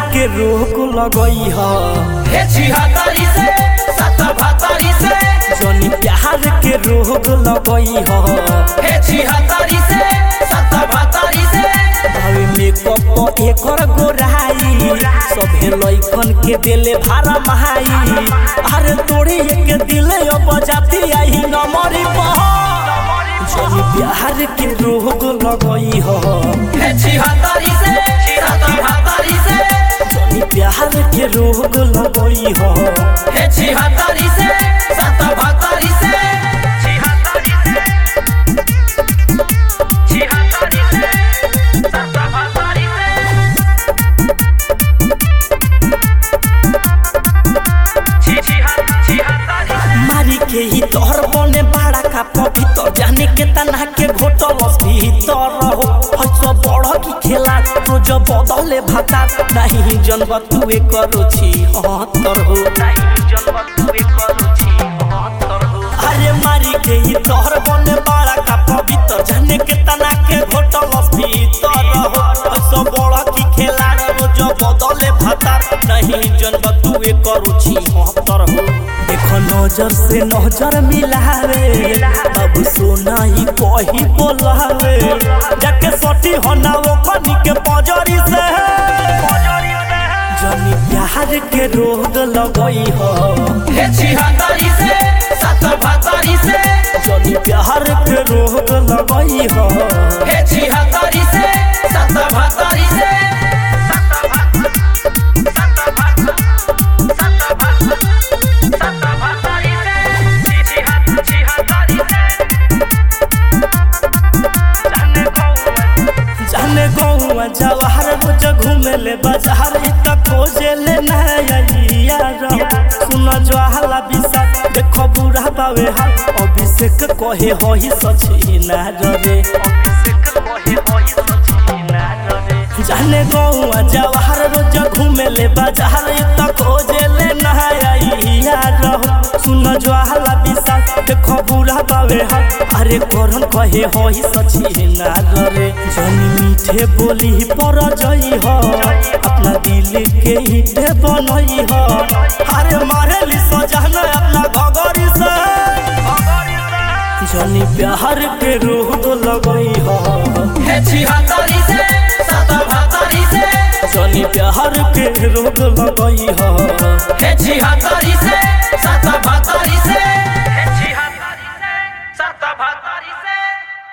के रोक लगई हे छिहत्तरी से सतहत्तरी से जनी प्यार के रोग लगई हे छिहत्तरी से सतहत्तरी से भावे मेकअप एकर गोराई सभे लइकन के दिले भारा महाई अरे तोड़े एक दिल अब जाती आई नमरी जनी प्यार के रोग लगई हे छिहत्तरी से सतहत्तरी से जनी प्यार के रोग लगई हे छिहत्तरी से सतहत्तरी से मारी के ही तोहर बने बाड़ा का पवित्र जाने के तना के घोटल भीतर हो हसो बड़ की खेला रोज बदले भाता नहीं जनब तुए करो छी हतर हो नहीं जनब तुए करो छी हतर हो अरे मारी के ही तोहर बने बाड़ा का पवित्र जाने के तना के घोटल भीतर हो हसो बड़ की खेला रोज बदले भाता नहीं जनब तुए करो छी हतर हो देखो नजर से नजर मिलावे अब सोना ही कही बोलावे जाके सटी होना वो कनी के पजरी से जनी प्यार के रोग लगई हे छिहत्तरी से सतहत्तरी से जनी प्यार के रोग लगई हे छिहत्तरी से सतहत्तरी से जाने गौवा जवाहर रोज घूमे ले बाजार त खोजे ले नया सुन ज्वाला बिसा देखो बुढ़ा पावे हाथ अभिषेक कहे होई सची ना रे अभिषेक कहे होई सची ना रे जाने गौवा जवाहर रोज घूमे ले बाजार त खोजे ले नया सुन ज्वाला बिसा देखो बुढ़ा पावे हाथ अरे करन कहे होई सची ना रे जनी मीठे बोली पर जई अपना दिल के ईटे बनई अरे मारे ली सजन अपना घगरी से जनी प्यार के रोग लगई हे छिहत्तरी से सतहत्तरी से जनी प्यार के रोग लगई हे छिहत्तरी से सतहत्तरी